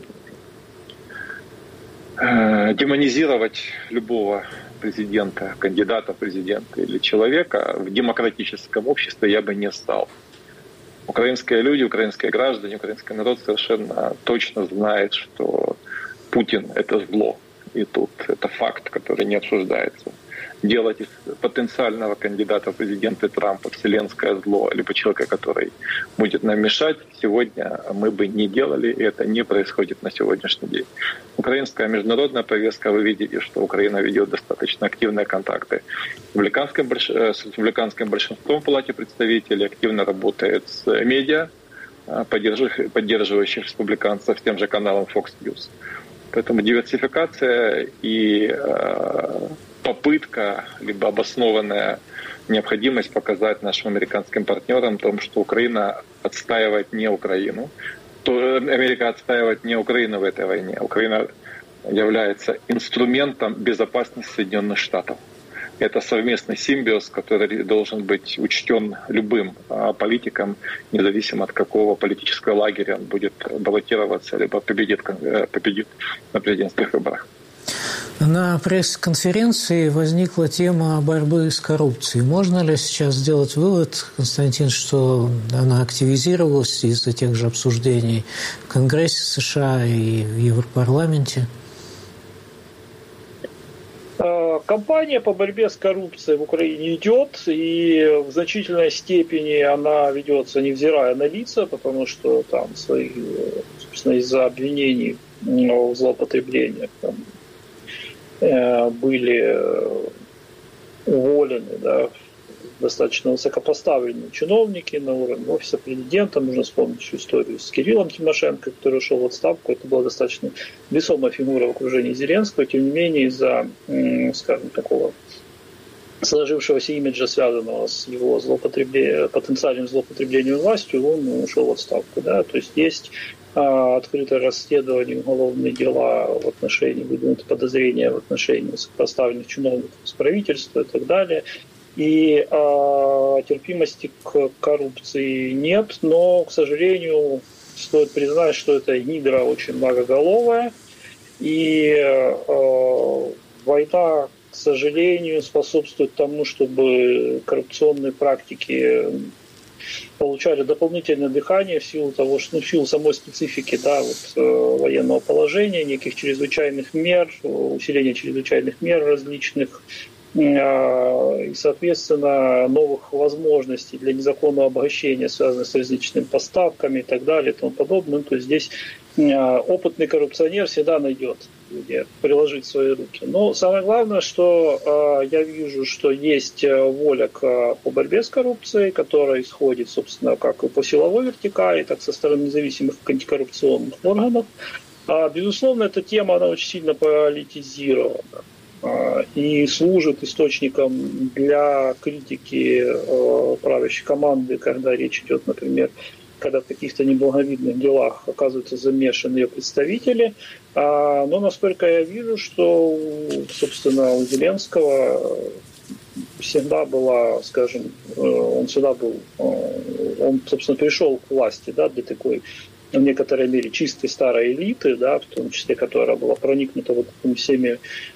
демонизировать любого президента, кандидата в президенты или человека в демократическом обществе я бы не стал. Украинские люди, украинские граждане, украинский народ совершенно точно знает, что Путин – это зло. И тут это факт, который не обсуждается. Делать из потенциального кандидата в президенты Трампа вселенское зло, либо человека, который будет нам мешать, сегодня мы бы не делали, и это не происходит на сегодняшний день. Украинская международная повестка, вы видите, что Украина ведет достаточно активные контакты с республиканским большинством в Палате представителей, активно работает с медиа, поддерживающих республиканцев, с тем же каналом Fox News. Поэтому диверсификация и попытка, либо обоснованная необходимость показать нашим американским партнерам о том, что Украина отстаивает не Украину, то Америка отстаивает не Украину в этой войне. Украина является инструментом безопасности Соединенных Штатов. Это совместный симбиоз, который должен быть учтен любым политиком, независимо от какого политического лагеря он будет баллотироваться, либо победит на президентских выборах. На пресс-конференции возникла тема борьбы с коррупцией. Можно ли сейчас сделать вывод, Константин, что она активизировалась из-за тех же обсуждений в Конгрессе США и в Европарламенте? Кампания по борьбе с коррупцией в Украине идет, и в значительной степени она ведется, невзирая на лица, потому что там собственно, из-за обвинений в злоупотреблениях были уволены, да, достаточно высокопоставленные чиновники на уровне офиса президента. Нужно вспомнить еще историю с Кириллом Тимошенко, который ушел в отставку. Это была достаточно весомая фигура в окружении Зеленского. Тем не менее, из-за, скажем, такого сложившегося имиджа, связанного с его потенциальным злоупотреблением властью, он ушел в отставку. Да? То есть есть открытое расследование, уголовные дела в отношении, выдвинуты подозрения в отношении высокопоставленных чиновников с правительства и так далее. И терпимости к коррупции нет, но, к сожалению, стоит признать, что эта гидра очень многоголовая, и война, к сожалению, способствует тому, чтобы коррупционные практики получали дополнительное дыхание в силу того, что, в силу самой специфики, да, военного положения, неких чрезвычайных мер, усиления чрезвычайных мер различных, и, соответственно, новых возможностей для незаконного обогащения, связанных с различными поставками и так далее и тому подобное. То есть здесь опытный коррупционер всегда найдет, где приложить свои руки. Но самое главное, что я вижу, что есть воля по борьбе с коррупцией, которая исходит, собственно, как и по силовой вертикали, так и со стороны независимых антикоррупционных органов. Безусловно, эта тема, она очень сильно политизирована и служит источником для критики правящей команды, когда речь идет, например, когда в каких-то неблаговидных делах оказываются замешаны ее представители. Но, насколько я вижу, что, собственно, у Зеленского всегда была, скажем, он, собственно, пришел к власти, да, для такой, в некоторой мере, чистой старой элиты, да, в том числе, которая была проникнута вот этими всеми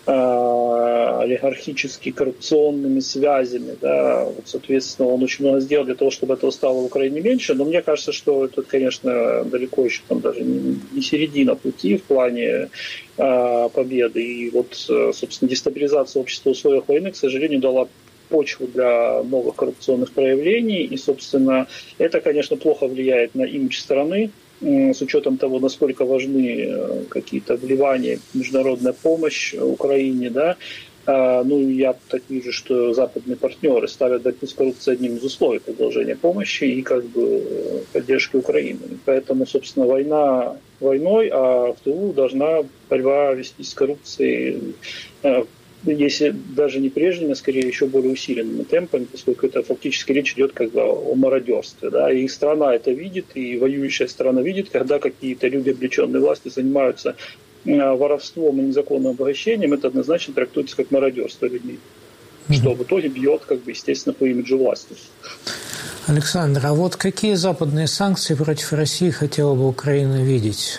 олигархически коррупционными связями, да, вот, соответственно, он очень много сделал для того, чтобы этого стало в Украине меньше, но мне кажется, что это, конечно, далеко еще там даже не середина пути в плане победы, и вот, собственно, дестабилизация общества в условиях войны, к сожалению, дала почву для новых коррупционных проявлений, и, собственно, это, конечно, плохо влияет на имидж страны, с учетом того, насколько важны какие-то вливания, международная помощь Украине, да, Я так вижу, что западные партнеры ставят борьбу с коррупцией одним из условий продолжения помощи и поддержки Украины. Поэтому, собственно, война войной, а в тылу должна борьба вестись с коррупцией, если даже не прежними, а скорее еще более усиленными темпами, поскольку это фактически речь идет о мародерстве. Да? И страна это видит, и воюющая страна видит, когда какие-то люди, облеченные властью, занимаются воровством и незаконным обогащением, это однозначно трактуется как мародерство людьми, что в итоге бьет, естественно, по имиджу власти. Александр, а вот какие западные санкции против России хотела бы Украина видеть?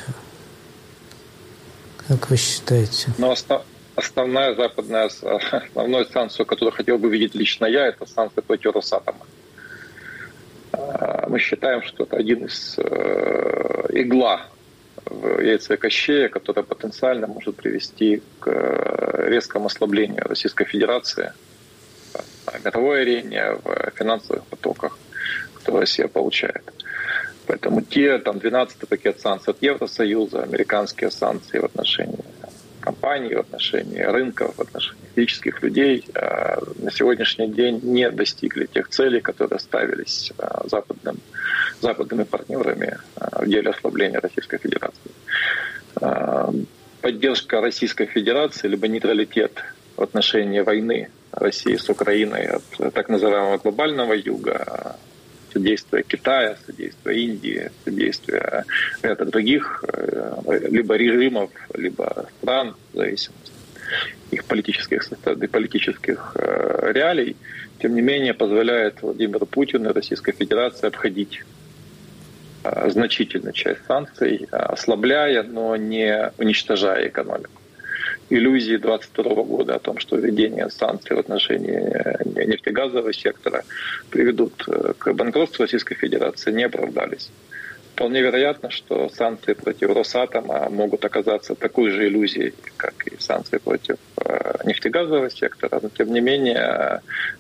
Как вы считаете? Основную санкцию, которую хотел бы видеть лично я, это санкции против Росатома. Мы считаем, что это один из игла в яйце Кощея, которая потенциально может привести к резкому ослаблению Российской Федерации на мировой арене, в финансовых потоках, которые Россия получает. Поэтому 12-й пакет санкций от Евросоюза, американские санкции в отношении компаний, в отношении рынков, в отношении физических людей на сегодняшний день не достигли тех целей, которые ставились западными партнерами в деле ослабления Российской Федерации. Поддержка Российской Федерации либо нейтралитет в отношении войны России с Украиной от так называемого глобального юга, содействие Китая, содействие Индии, содействие ряда других либо режимов, либо стран, в зависимости от их политических реалий, тем не менее позволяет Владимиру Путину и Российской Федерации обходить значительную часть санкций, ослабляя, но не уничтожая экономику. Иллюзии 2022 года о том, что введение санкций в отношении нефтегазового сектора приведут к банкротству Российской Федерации, не оправдались. Вполне вероятно, что санкции против Росатома могут оказаться такой же иллюзией, как и санкции против нефтегазового сектора, но тем не менее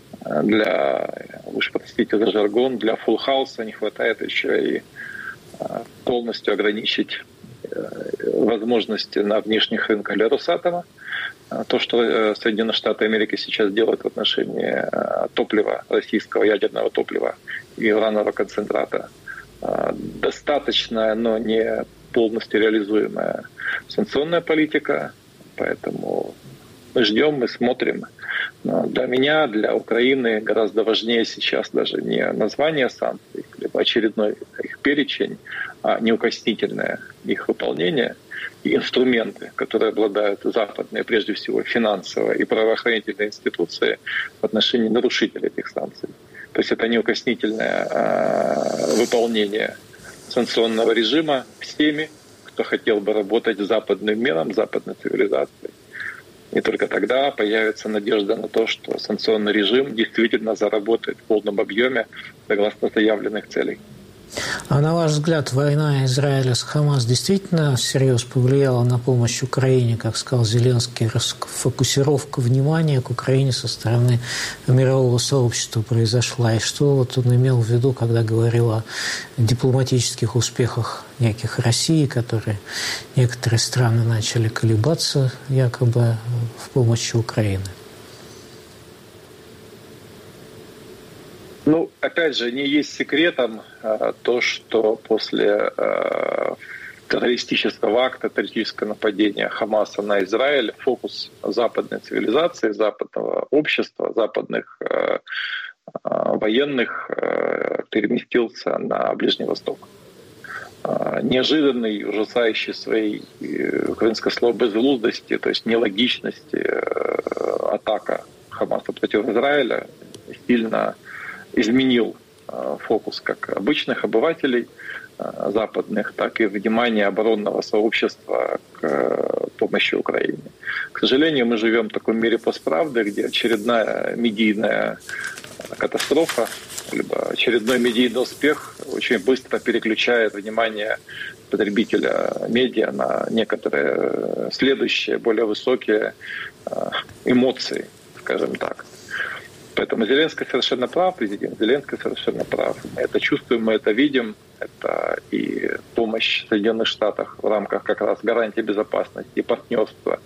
вы уж простите за жаргон, для фулл-хауса не хватает еще и полностью ограничить возможности на внешних рынках для Росатома. То, что Соединенные Штаты Америки сейчас делают в отношении топлива, российского ядерного топлива и уранового концентрата, достаточная, но не полностью реализуемая санкционная политика. Поэтому мы ждем, мы смотрим. Но для меня, для Украины гораздо важнее сейчас даже не название санкций, либо очередной их перечень, а неукоснительное их выполнение и инструменты, которые обладают западные, прежде всего, финансовые и правоохранительные институции в отношении нарушителей этих санкций. То есть это неукоснительное выполнение санкционного режима всеми, кто хотел бы работать с западным миром, западной цивилизацией. И только тогда появится надежда на то, что санкционный режим действительно заработает в полном объеме согласно заявленных целей. А на ваш взгляд, война Израиля с Хамас действительно всерьез повлияла на помощь Украине, как сказал Зеленский, фокусировка внимания к Украине со стороны мирового сообщества произошла? И что вот он имел в виду, когда говорил о дипломатических успехах неких России, некоторые страны начали колебаться якобы в помощи Украины? Опять же, не есть секретом то, что после террористического акта, террористического нападения Хамаса на Израиль, фокус западной цивилизации, западного общества, западных военных переместился на Ближний Восток. Неожиданный, ужасающий своей, украинское слово, безглуздости, то есть нелогичности атака Хамаса против Израиля сильно изменил фокус как обычных обывателей западных, так и внимание оборонного сообщества к помощи Украине. К сожалению, мы живем в таком мире постправды, где очередная медийная катастрофа, либо очередной медийный успех очень быстро переключает внимание потребителя медиа на некоторые следующие, более высокие эмоции, скажем так. Поэтому Зеленский совершенно прав, президент Зеленский совершенно прав. Мы это чувствуем, мы это видим. Это и помощь Соединенных Штатов в рамках как раз гарантии безопасности и партнерства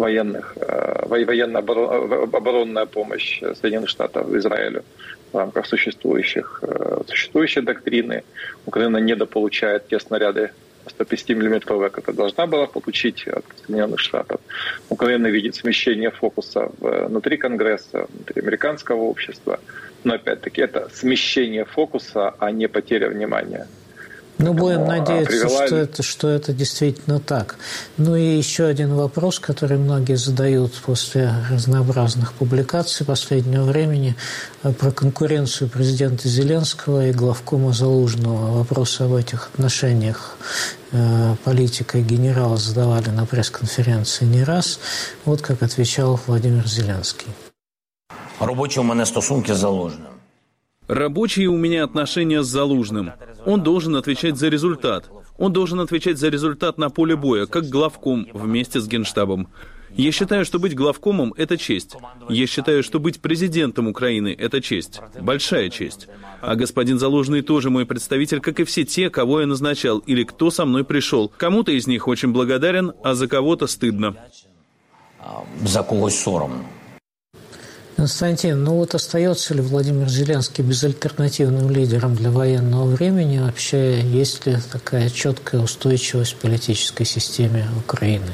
военно-оборонная помощь Соединенных Штатов Израилю в рамках существующей доктрины. Украина недополучает те снаряды 150 миллиметровые, которые должна была получить от Соединенных Штатов. Украина видит смещение фокуса внутри Конгресса, внутри американского общества. Но опять-таки это смещение фокуса, а не потеря внимания. Ну, будем надеяться, что это действительно так. Ну и еще один вопрос, который многие задают после разнообразных публикаций последнего времени про конкуренцию президента Зеленского и главкома Залужного. Вопросы об этих отношениях политика и генерала задавали на пресс-конференции не раз. Вот как отвечал Владимир Зеленский. Робочі у мене стосунки з Залужним. Рабочие у меня отношения с Залужным. Он должен отвечать за результат. Он должен отвечать за результат на поле боя, как главком вместе с Генштабом. Я считаю, что быть главкомом – это честь. Я считаю, что быть президентом Украины – это честь. Большая честь. А господин Залужный тоже мой представитель, как и все те, кого я назначал, или кто со мной пришел. Кому-то из них очень благодарен, а за кого-то стыдно. За когось соромно. Константин, ну вот остается ли Владимир Зеленский безальтернативным лидером для военного времени? Вообще, есть ли такая четкая устойчивость в политической системе Украины?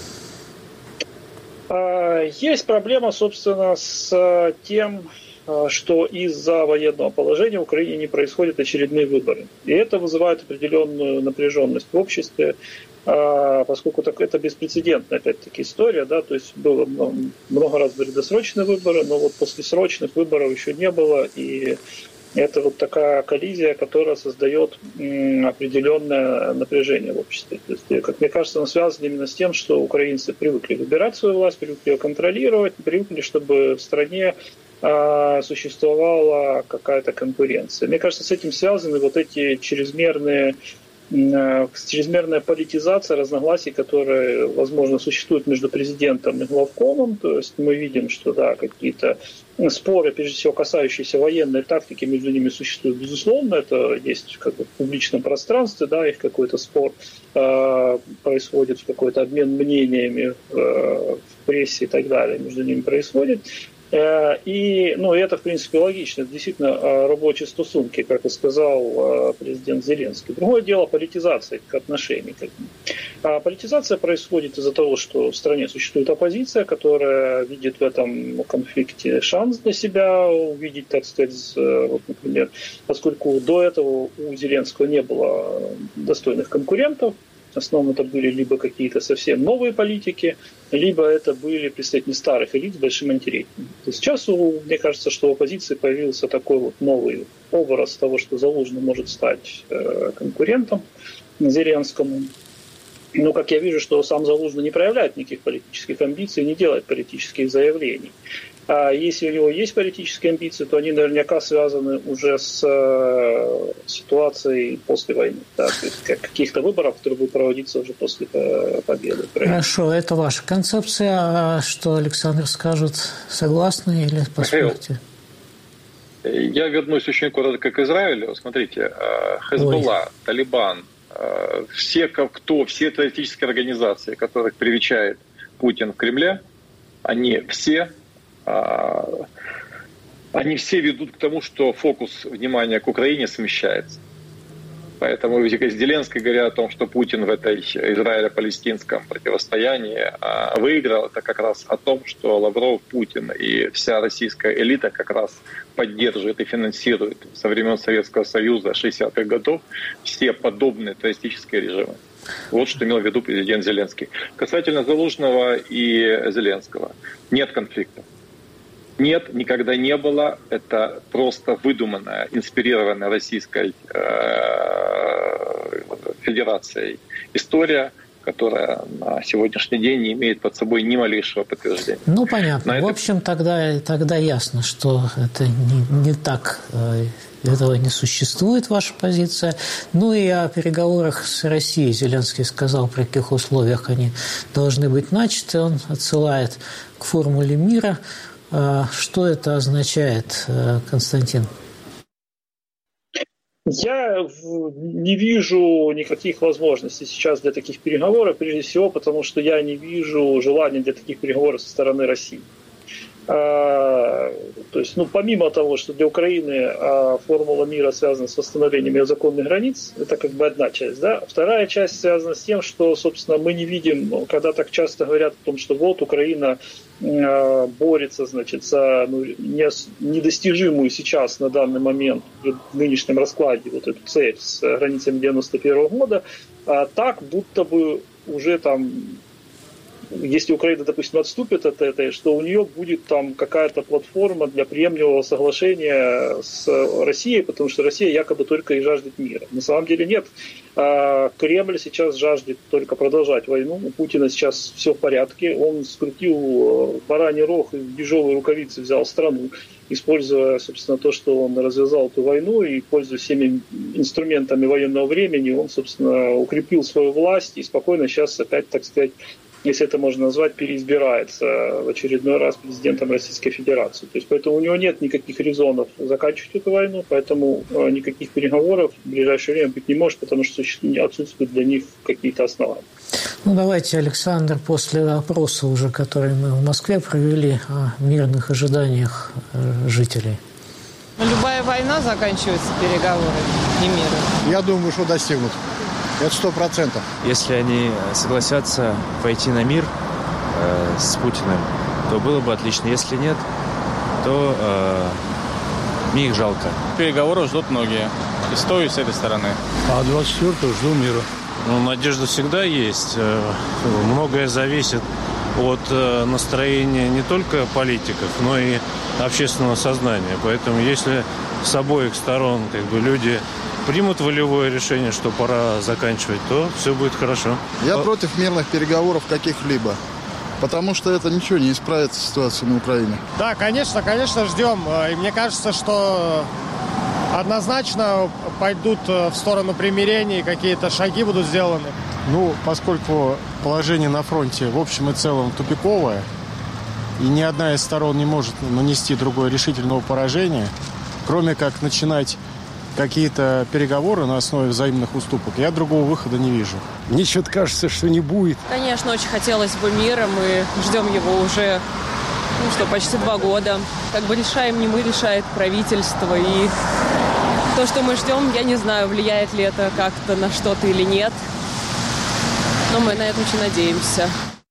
Есть проблема, собственно, с тем, что из-за военного положения в Украине не происходят очередные выборы. И это вызывает определенную напряженность в обществе, поскольку это беспрецедентная, опять-таки, история, да, то есть было много раз были досрочные выборы, но вот после срочных выборов еще не было, и это вот такая коллизия, которая создает определенное напряжение в обществе. То есть, как мне кажется, оно связано именно с тем, что украинцы привыкли выбирать свою власть, привыкли ее контролировать, привыкли, чтобы в стране существовала какая-то конкуренция. Мне кажется, с этим связаны вот эти чрезмерная политизация разногласий, которые, возможно, существуют между президентом и главкомом. То есть мы видим, что да, какие-то споры, прежде всего касающиеся военной тактики, между ними существуют, безусловно. Это есть как бы в публичном пространстве, да, их какой-то спор происходит, какой-то обмен мнениями в прессе и так далее между ними происходит. И, это, в принципе, логично. Это действительно рабочие стосунки, как и сказал президент Зеленский. Другое дело политизация этих отношений. Политизация происходит из-за того, что в стране существует оппозиция, которая видит в этом конфликте шанс для себя увидеть, так сказать, вот, например, поскольку до этого у Зеленского не было достойных конкурентов. В основном это были либо какие-то совсем новые политики, либо это были представители старых элит с большим интересом. Сейчас, мне кажется, что в оппозиции появился такой вот новый образ того, что Залужный может стать конкурентом Зеленскому. Но, как я вижу, что сам Залужный не проявляет никаких политических амбиций, не делает политических заявлений. А если у него есть политические амбиции, то они наверняка связаны уже с ситуацией после войны. Да? То есть каких-то выборов, которые будут проводиться уже после победы. Хорошо, это ваша концепция. А что Александр скажет? Согласны или поспорите? Я вернусь очень коротко к Израилю. Смотрите, Хезболла, Талибан, все террористические организации, которых привечает Путин в Кремле, они все ведут к тому, что фокус внимания к Украине смещается. Поэтому Зеленский, говоря о том, что Путин в этой израило-палестинском противостоянии выиграл, это как раз о том, что Лавров, Путин и вся российская элита как раз поддерживает и финансирует со времен Советского Союза 60-х годов все подобные террористические режимы. Вот что имел в виду президент Зеленский. Касательно Залужного и Зеленского. Нет конфликта. Нет, никогда не было. Это просто выдуманная, инспирированная Российской Федерацией история, которая на сегодняшний день не имеет под собой ни малейшего подтверждения. Ну, понятно. В общем, тогда ясно, что это не так. Этого не существует, ваша позиция. Ну и о переговорах с Россией Зеленский сказал, при каких условиях они должны быть начаты. Он отсылает к формуле мира. Что это означает, Константин? Я не вижу никаких возможностей сейчас для таких переговоров, прежде всего потому, что я не вижу желания для таких переговоров со стороны России. То есть, помимо того, что для Украины формула мира связана с восстановлением ее законных границ, это как бы одна часть, да. Вторая часть связана с тем, что, собственно, мы не видим, когда так часто говорят о том, что вот Украина борется, значит, за недостижимую сейчас на данный момент в нынешнем раскладе вот эту цель с границами 91 года, так будто бы уже там, если Украина, допустим, отступит от этой, что у нее будет там какая-то платформа для приемлемого соглашения с Россией, потому что Россия якобы только и жаждет мира. На самом деле нет. Кремль сейчас жаждет только продолжать войну. У Путина сейчас все в порядке. Он скрутил бараний рог и в ежовые рукавицы взял страну, используя, собственно, то, что он развязал эту войну и, пользуясь всеми инструментами военного времени, он, собственно, укрепил свою власть и спокойно сейчас опять, так сказать, если это можно назвать, переизбирается в очередной раз президентом Российской Федерации. То есть поэтому у него нет никаких резонов заканчивать эту войну, поэтому никаких переговоров в ближайшее время быть не может, потому что отсутствуют для них какие-то основания. Давайте, Александр, после опроса уже, который мы в Москве провели, о мирных ожиданиях жителей. Любая война заканчивается переговорами, не миром. Я думаю, что достигнут. Это 100%. Если они согласятся пойти на мир с Путиным, то было бы отлично. Если нет, то мне их жалко. Переговоров ждут многие. И с той, и с этой стороны. А 24-го жду мира. Надежда всегда есть. Многое зависит от настроения не только политиков, но и общественного сознания. Поэтому если с обоих сторон люди примут волевое решение, что пора заканчивать, то все будет хорошо. Я против мирных переговоров каких-либо, потому что это ничего не исправит ситуацию на Украине. Да, конечно, ждем. И мне кажется, что однозначно пойдут в сторону примирения, какие-то шаги будут сделаны. Поскольку положение на фронте в общем и целом тупиковое, и ни одна из сторон не может нанести другое решительного поражения, кроме как начинать какие-то переговоры на основе взаимных уступок, я другого выхода не вижу. Мне что-то кажется, что не будет. Конечно, очень хотелось бы мира, мы ждем его уже, почти 2 года. Как бы решаем не мы, решает правительство, и то, что мы ждем, я не знаю, влияет ли это как-то на что-то или нет, но мы на это очень надеемся.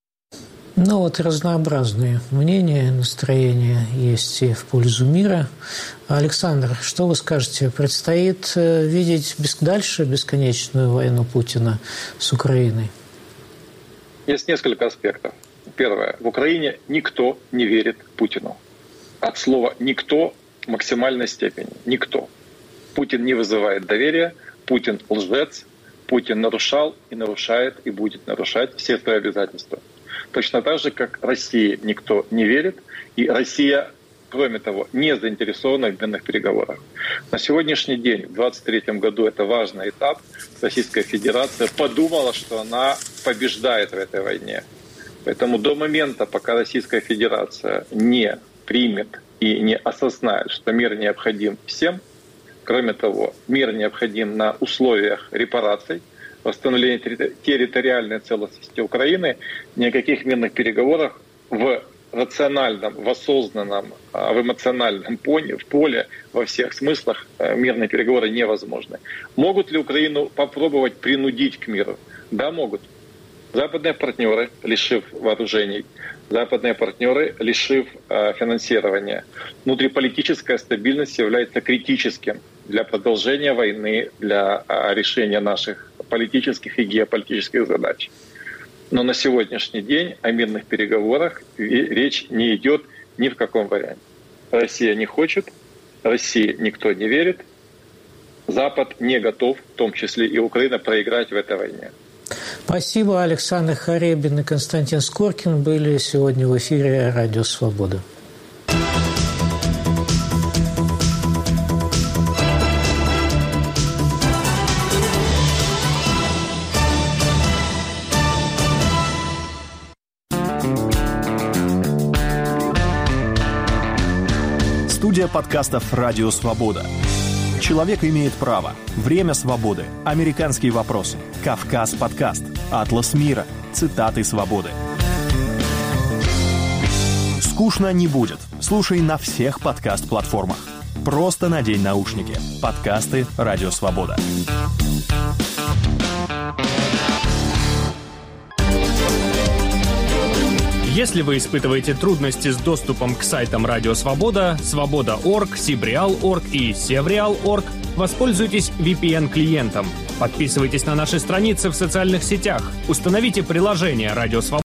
Разнообразные мнения, настроения есть и в пользу мира. Александр, что вы скажете? Предстоит видеть дальше бесконечную войну Путина с Украиной? Есть несколько аспектов. Первое. В Украине никто не верит Путину. От слова «никто» в максимальной степени. Никто. Путин не вызывает доверия, Путин лжец, Путин нарушал и нарушает и будет нарушать все свои обязательства. Точно так же, как России никто не верит, и Россия, кроме того, не заинтересована в мирных переговорах. На сегодняшний день, в 2023 году, это важный этап. Российская Федерация подумала, что она побеждает в этой войне. Поэтому до момента, пока Российская Федерация не примет и не осознает, что мир необходим всем, кроме того, мир необходим на условиях репараций, восстановления территориальной целостности Украины, ни о каких мирных переговорах в рациональном, в осознанном, в эмоциональном поле во всех смыслах мирные переговоры невозможны. Могут ли Украину попробовать принудить к миру? Да, могут. Западные партнеры, лишив вооружений, западные партнеры, лишив финансирования. Внутриполитическая стабильность является критическим для продолжения войны, для решения наших политических и геополитических задач. Но на сегодняшний день о мирных переговорах речь не идет ни в каком варианте. Россия не хочет, России никто не верит, Запад не готов, в том числе и Украина, проиграть в этой войне. Спасибо. Александр Харебин и Константин Скоркин были сегодня в эфире «Радио Свобода». Студия подкастов «Радио Свобода». «Человек имеет право», «Время свободы», «Американские вопросы», «Кавказ подкаст», «Атлас мира», «Цитаты свободы». Скучно не будет. Слушай на всех подкаст-платформах. Просто надень наушники. Подкасты «Радио Свобода». Если вы испытываете трудности с доступом к сайтам Радио Свобода, Свобода.орг, Сибреал.орг и Севреал.орг, воспользуйтесь VPN-клиентом. Подписывайтесь на наши страницы в социальных сетях. Установите приложение Радио Свобода